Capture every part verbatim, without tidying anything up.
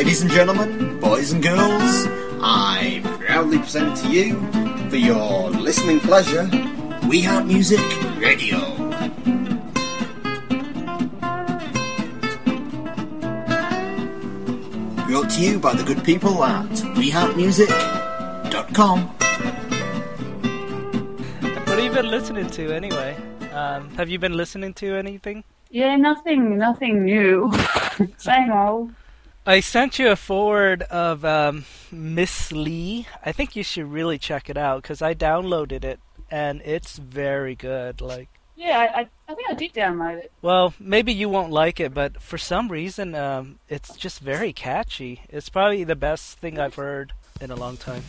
Ladies and gentlemen, boys and girls, I proudly present to you, for your listening pleasure, We Heart Music Radio. Brought to you by the good people at we heart music dot com. What have you been listening to anyway? Um, have you been listening to anything? Yeah, nothing, nothing new. Same old. I sent you a forward of um, Miss Lee. I think you should really check it out because I downloaded it and it's very good. Like, yeah, I, I, I think I did download it. Well, maybe you won't like it, but for some reason, um, it's just very catchy. It's probably the best thing I've heard in a long time.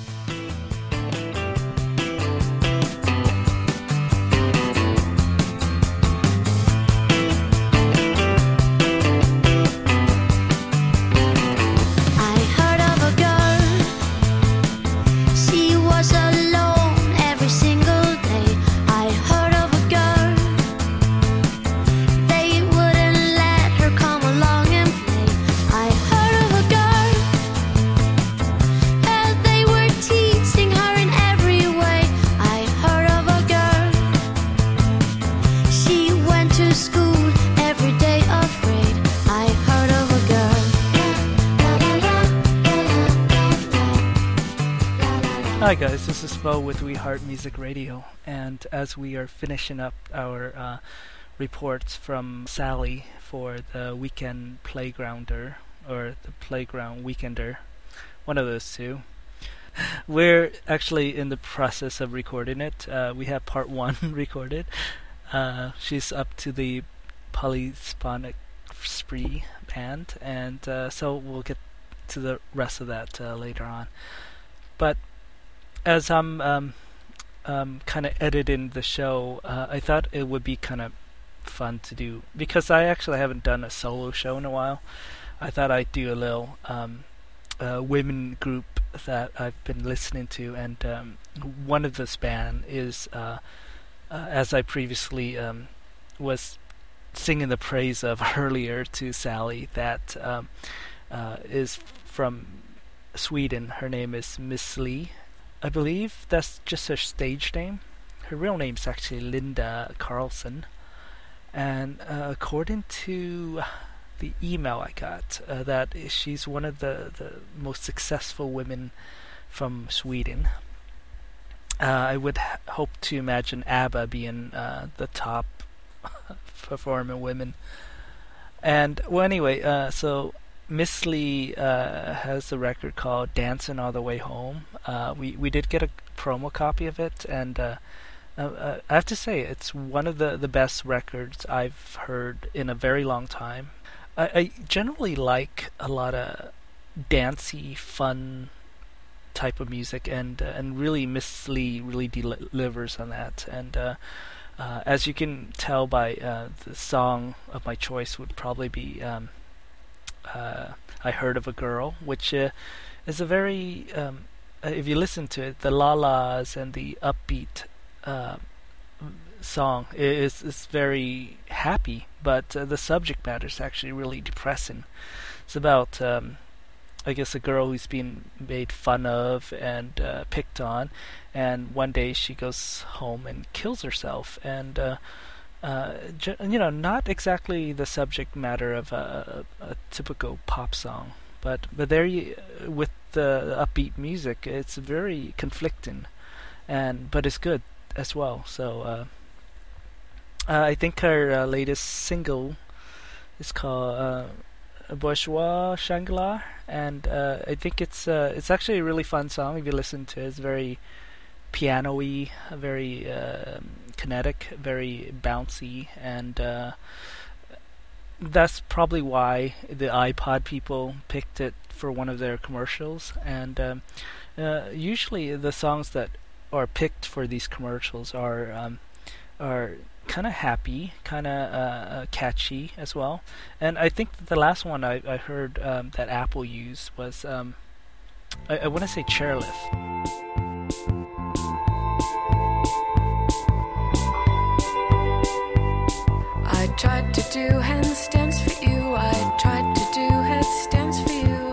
Hi guys, this is Bo with We Heart Music Radio, and as we are finishing up our uh, reports from Sally for the Weekend Playgrounder, or the Playground Weekender, one of those two, we're actually in the process of recording it. Uh, we have part one recorded. Uh, she's up to the Polysphonic Spree band, and uh, so we'll get to the rest of that uh, later on. But as I'm um, um, kind of editing the show, uh, I thought it would be kind of fun to do, because I actually haven't done a solo show in a while. I thought I'd do a little um, uh, women group that I've been listening to, and um, one of this band is, uh, uh, as I previously um, was singing the praise of earlier to Sally, that um, uh, is from Sweden. Her name is Miss Lee. I believe that's just her stage name. Her real name's actually Linda Carlson. And uh, according to the email I got, uh, that she's one of the, the most successful women from Sweden. Uh, I would ha- hope to imagine ABBA being uh, the top performing women. And, well, anyway, uh, so Miss Lee uh, has a record called Dancing All the Way Home. Uh, we, we did get a promo copy of it, and uh, uh, I have to say, it's one of the, the best records I've heard in a very long time. I, I generally like a lot of dancey, fun type of music, and uh, and really Miss Lee really delivers on that. And uh, uh, as you can tell by uh, the song of my choice would probably be um, uh, I Heard of a Girl, which uh, is a very, um, if you listen to it, the la-las and the upbeat uh, song is is very happy, but uh, the subject matter is actually really depressing. It's about um, I guess a girl who's been made fun of and uh, picked on, and one day she goes home and kills herself. And uh, uh, ju- you know, not exactly the subject matter of a, a typical pop song, but but there you, with the upbeat music, it's very conflicting, and but it's good as well. So uh, uh, I think her uh, latest single is called Uh, Bourgeois Shangri-La, and uh, I think it's uh, it's actually a really fun song if you listen to it. It's very piano-y, very uh, kinetic, very bouncy, and uh, that's probably why the iPod people picked it for one of their commercials. And um, uh, usually the songs that are picked for these commercials are um, are kind of happy, kind of uh, catchy as well. And I think that the last one I, I heard um, that Apple used was, um, I, I want to say Chairlift. I tried to do handstands for you, I tried to do headstands for you.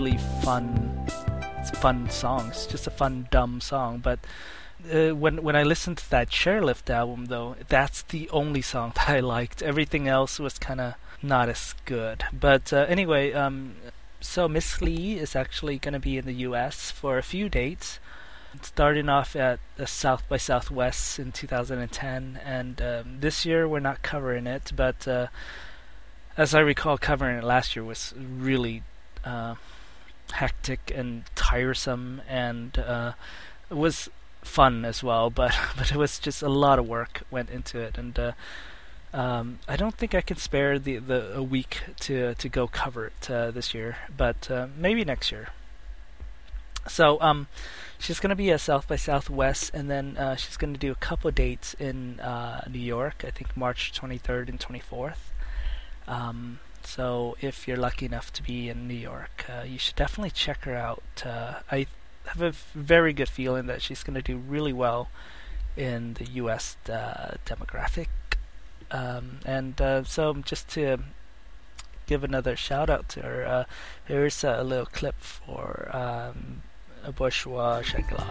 really fun, fun song. It's just a fun, dumb song. But uh, when when I listened to that Chairlift album, though, that's the only song that I liked. Everything else was kind of not as good. But uh, anyway, um, so Miss Li is actually going to be in the U S for a few dates, starting off at uh, South by Southwest in two thousand ten, and um, this year we're not covering it, but uh, as I recall, covering it last year was really uh, hectic and tiresome, and uh, it was fun as well, but but it was just a lot of work went into it, and uh, um, I don't think I can spare the, the a week to to go cover it uh, this year, but uh, maybe next year. So um, she's going to be at South by Southwest, and then uh, she's going to do a couple dates in uh, New York, I think March twenty-third and twenty-fourth. Um, so if you're lucky enough to be in New York, uh, you should definitely check her out. Uh, I have a very good feeling that she's going to do really well in the U S uh, demographic. Um, and uh, so just to give another shout out to her, uh, here's a little clip for um, a Bourgeois Shangri-La.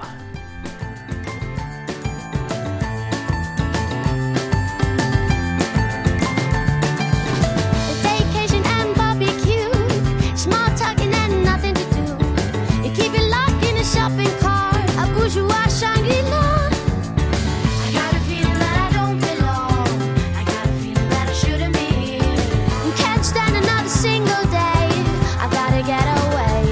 Shopping cart, a bourgeois Shangri-La. I got a feeling that I don't belong. I got a feeling that I shouldn't be here. Can't stand another single day. I've gotta get away.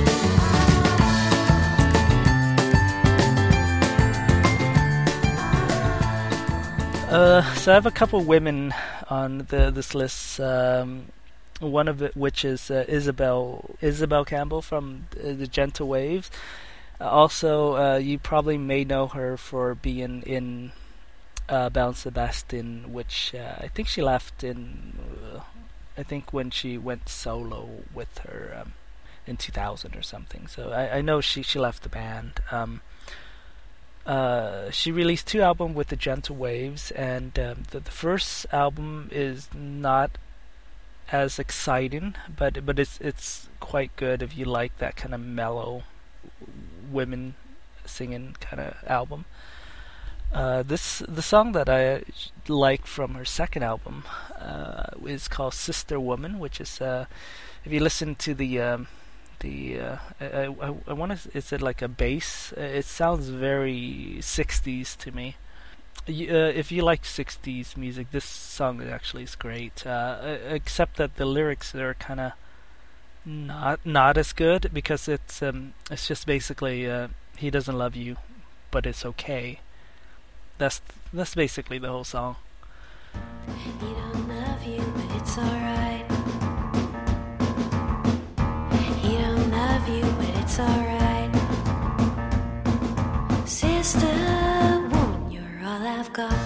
Uh, so I have a couple women on the this list. Um, one of it, which is uh, Isabel Isabel Campbell from uh, the Gentle Waves. Uh, also, uh, you probably may know her for being in uh, Belle and Sebastian, which uh, I think she left in, uh, I think when she went solo with her um, in two thousand or something. So I, I know she, she left the band. Um, uh, she released two albums with the Gentle Waves, and um, the, the first album is not as exciting, but but it's it's quite good if you like that kind of mellow women singing kind of album. Uh, this the song that I like from her second album uh, is called Sister Woman, which is uh, if you listen to the um, the uh, I I, I want to is it like a bass? It sounds very sixties to me. You, uh, if you like sixties music, this song actually is great. Uh, except that the lyrics are kind of Not not as good, because it's um it's just basically uh, he doesn't love you, but it's okay. That's that's basically the whole song. He don't love you, but it's alright. He don't love you, but it's alright. Sister, woman, you're all I've got.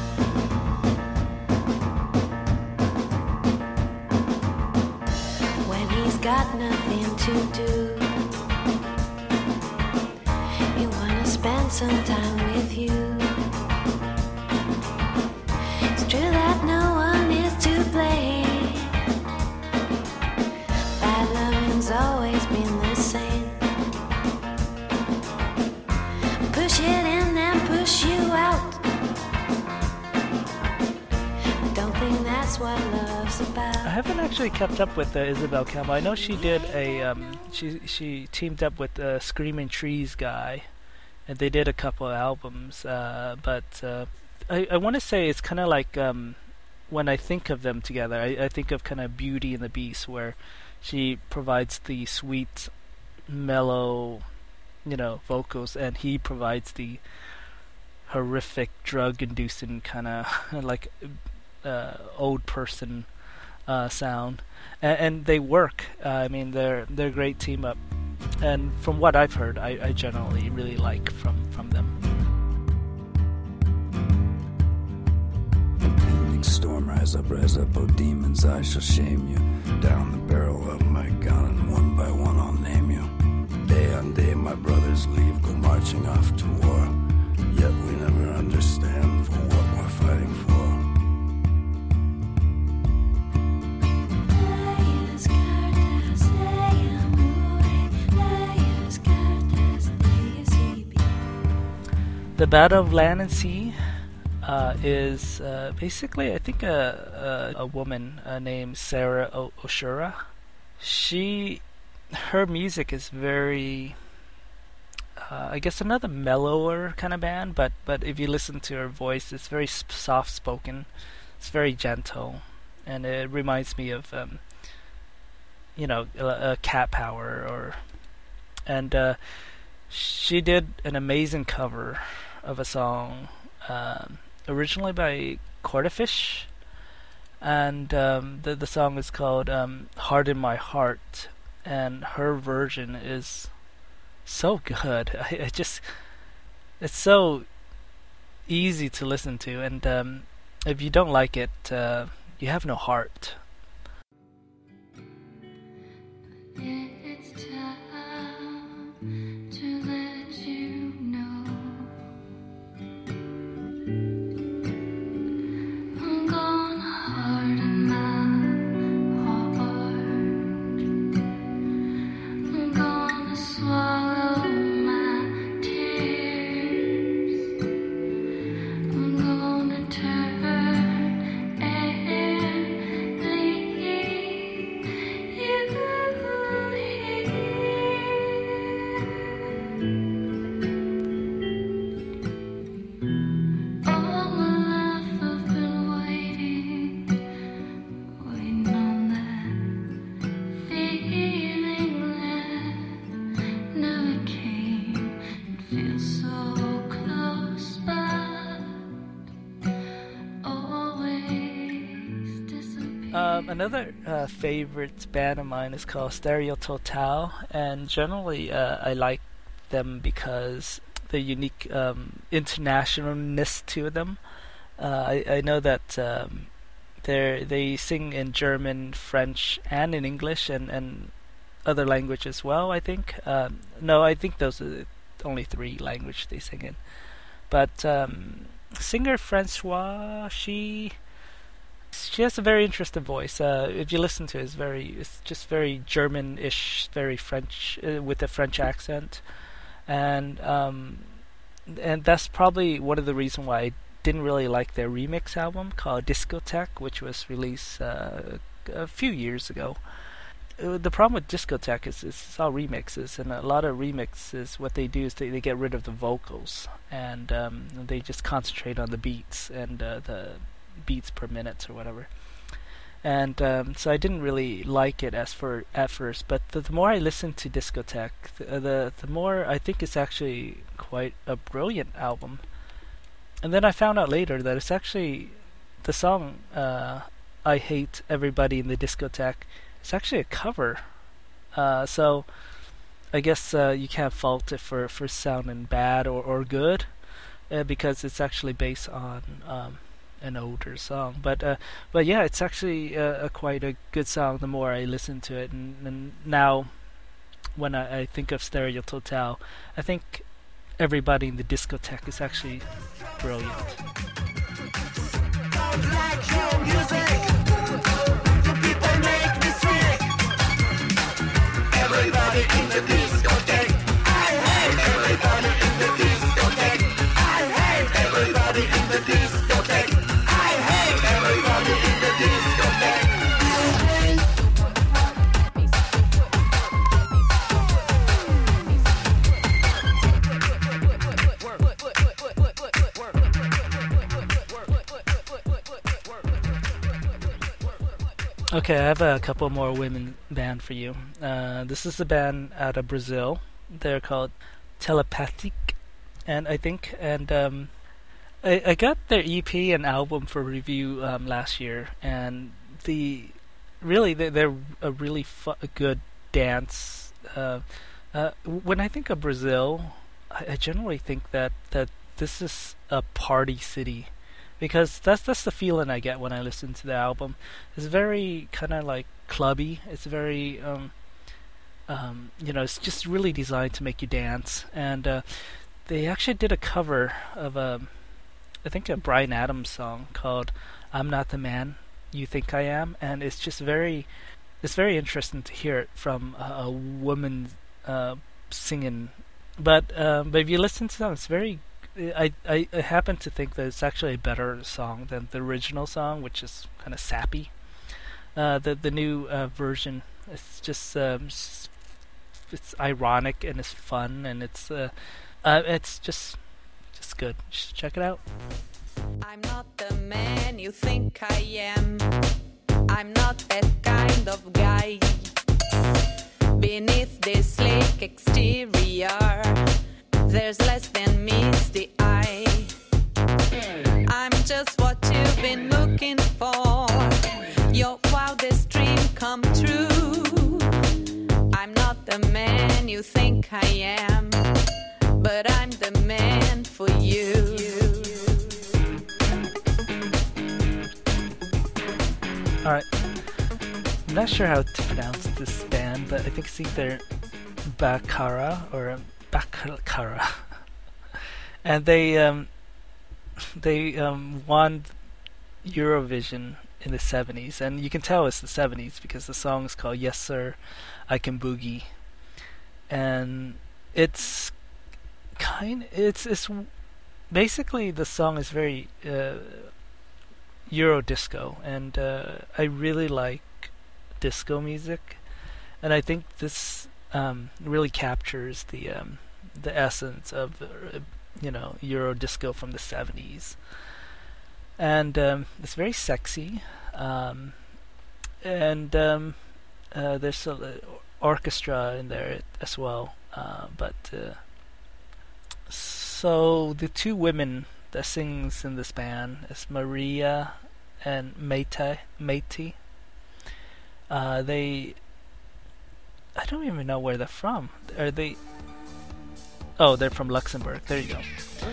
Got nothing to do. You wanna spend some time with you. It's true that no one is to blame. Bad loving's always been the same. Push it in and push you out. Don't think that's what love's about. I haven't actually kept up with uh, Isabel Campbell. I know she did a um, she she teamed up with a Screaming Trees guy, and they did a couple of albums. Uh, but uh, I I want to say it's kind of like um, when I think of them together, I, I think of kind of Beauty and the Beast, where she provides the sweet, mellow, you know, vocals, and he provides the horrific, drug-inducing kind of like uh, old person. Uh, sound, and, and they work. Uh, I mean, they're they're a great team up, and from what I've heard, I, I generally really like from from them. Impending storm, rise up, rise up, oh demons, I shall shame you. Down the barrel of my gun, and one by one I'll name you. Day on day, my brothers leave, go marching off to war. Yet we never understand for what we're fighting for. The Battle of Land and Sea uh, is uh, basically, I think, a, a, a woman uh, named Sarah o- Oshura. She, her music is very, uh, I guess, another mellower kind of band, but, but if you listen to her voice, it's very sp- soft-spoken. It's very gentle, and it reminds me of, um, you know, a, a Cat Power, or, and uh, she did an amazing cover of a song, um, originally by Quarterfish, and um, the the song is called um, "Heart in My Heart," and her version is so good. I, I just, it's so easy to listen to, and um, if you don't like it, uh, you have no heart. It's time to let you know I'm gonna harden my heart. I'm gonna swallow my tears. I'm gonna turn and leave you here. All my life I've been waiting, waiting on that feeling that never came. It feels so close, but always disappears. Um, another uh, favorite band of mine is called Stereo Total, and generally uh, I like them because the unique um, internationalness to them. Uh, I, I know that um, they they sing in German, French, and in English, and, and other language as well, I think. Um, no, I think those are the only three languages they sing in. But um, singer Francois, she she has a very interesting voice. Uh, if you listen to it, it's very, it's just very German-ish, very French, uh, with a French accent, and um, and that's probably one of the reasons why I didn't really like their remix album called Discotheque, which was released uh, a few years ago. Uh, the problem with Discotheque is it's all remixes, and a lot of remixes, what they do is they, they get rid of the vocals, and um, they just concentrate on the beats and uh, the beats per minute or whatever. And um, so I didn't really like it as for at first, but the, the more I listened to Discotheque, the, the the more I think it's actually quite a brilliant album. And then I found out later that it's actually the song uh, "I Hate Everybody in the Discotheque." It's actually a cover, uh, so I guess uh, you can't fault it for, for sounding bad or or good, uh, because it's actually based on um, an older song. But uh, but yeah, it's actually uh, a quite a good song. The more I listen to it, and, and now when I, I think of Stereo Total, I think Everybody in the Discotheque is actually brilliant. Everybody in the discotheque. I hate everybody in the discotheque. I hate everybody in the discotheque. I hate everybody in the discotheque. Okay, I have a couple more women band for you. Uh, this is a band out of Brazil. They're called Telepathic, and I think, and um, I, I got their E P and album for review um, last year, and the really they're, they're a really fu- a good dance. Uh, uh, when I think of Brazil, I, I generally think that that this is a party city. Because that's that's the feeling I get when I listen to the album. It's very kind of like clubby. It's very, um, um, you know, it's just really designed to make you dance. And uh, they actually did a cover of a, I think a Bryan Adams song called "I'm Not the Man You Think I Am," and it's just very, it's very interesting to hear it from a, a woman uh, singing. But um, but if you listen to them, it's very I, I I happen to think that it's actually a better song than the original song, which is kind of sappy. Uh, the the new uh, version, it's just um, s- it's ironic and it's fun and it's uh, uh it's just just good. Just check it out. I'm not the man you think I am. I'm not that kind of guy. Beneath this slick exterior, there's less than meets the eye. I'm just what you've been looking for. Your wildest dream come true. I'm not the man you think I am, but I'm the man for you. Alright. I'm not sure how to pronounce this band, but I think it's either Bakara or Bakara. And they um they um won Eurovision in the seventies, and you can tell it's the seventies because the song is called Yes Sir, I Can Boogie. And it's kind it's it's basically the song is very uh, Euro disco, and uh, I really like disco music, and I think this um, really captures the um, the essence of uh, you know Euro disco from the seventies, and um, it's very sexy, um, and um, uh, there's a uh, orchestra in there as well, uh, but uh, so the two women that sings in this band is Maria and Mate Mate. Uh, they, I don't even know where they're from. Are they? Oh, they're from Luxembourg. There you go.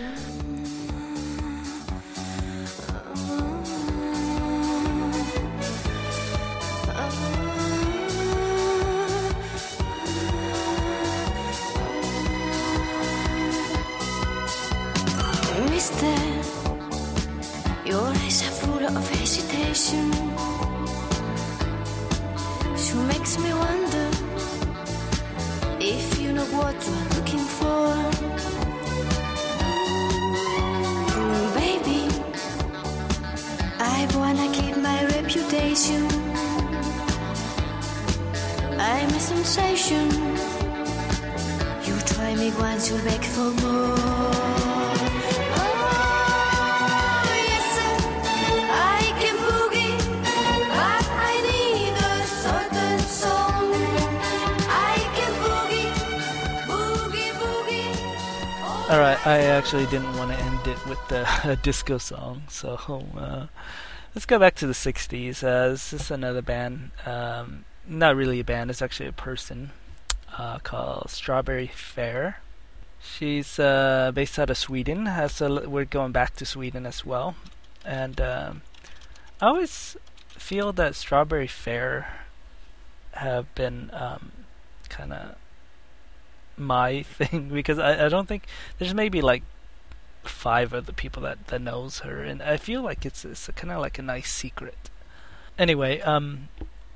Mister, your eyes are full of hesitation. She makes me wonder if you know what you're looking for. Mm, baby, I wanna keep my reputation. I'm a sensation. You try me once, you'll beg for more. Alright, I actually didn't want to end it with the, a disco song, so uh, let's go back to the sixties. Uh, this is another band, um, not really a band, it's actually a person, uh, called Strawberry Fair. She's uh, based out of Sweden, uh, so we're going back to Sweden as well. And um, I always feel that Strawberry Fair have been um, kind of my thing, because I, I don't think there's maybe like five other people that, that knows her, and I feel like it's it's kind of like a nice secret. Anyway, um,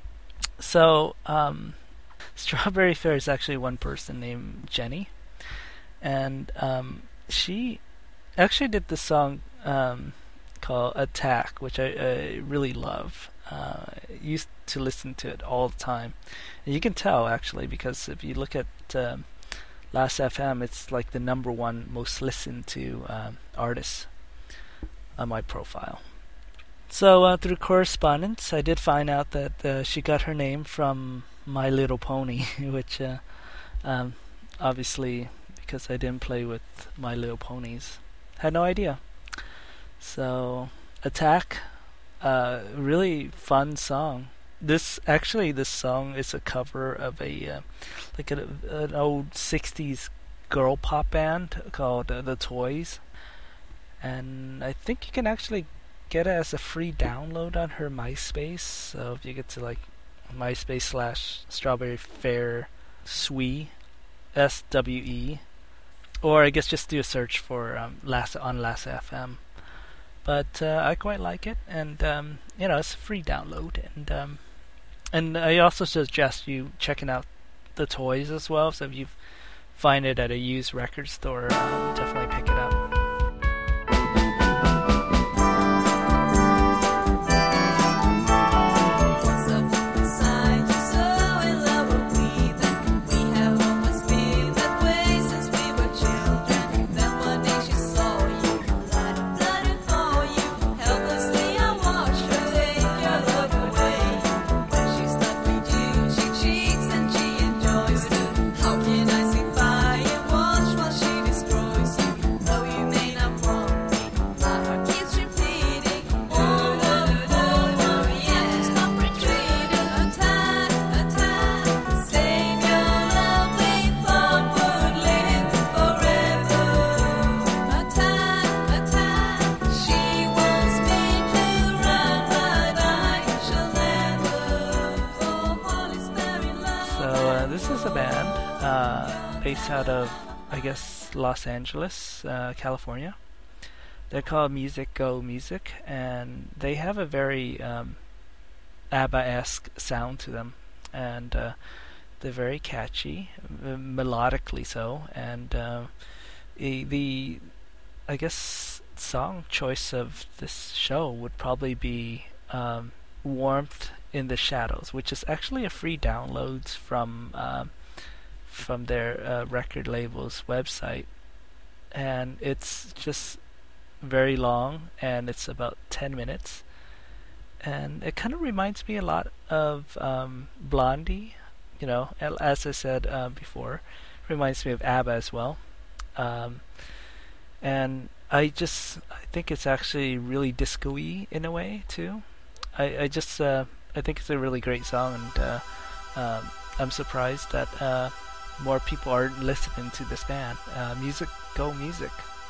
so um, Strawberry Fair is actually one person named Jenny, and um, she actually did this song um, called Attack, which I, I really love. Uh, I used to listen to it all the time, and you can tell actually because if you look at um, Last F M, it's like the number one most listened to um, artist on my profile. So uh, through correspondence, I did find out that uh, she got her name from My Little Pony, which uh, um, obviously, because I didn't play with My Little Ponies, had no idea. So Attack, uh, really fun song. This actually, this song is a cover of a uh, like a, an old sixties girl pop band called uh, The Toys, and I think you can actually get it as a free download on her MySpace. So if you get to like MySpace slash Strawberry Fair Swe, S W E, or I guess just do a search for um, Last on Last F M. But uh, I quite like it, and um, you know it's a free download, and um, and I also suggest you checking out The Toys as well. So if you find it at a used record store, um, definitely pick it up. uh, this is a band uh, based out of, I guess, Los Angeles, uh, California. They're called Music Go Music, and they have a very um, ABBA-esque sound to them, and uh, they're very catchy, m- melodically so, and uh, the, the, I guess, song choice of this show would probably be um, Warmth in the Shadows, which is actually a free download from uh, from their uh, record label's website, and it's just very long, and it's about ten minutes, and it kind of reminds me a lot of um, Blondie, you know, as I said uh, before, reminds me of ABBA as well, um, and I just I think it's actually really disco-y in a way too. I, I just uh, I think it's a really great song, and uh, um, I'm surprised that uh, more people aren't listening to this band. Uh, Music Go Music.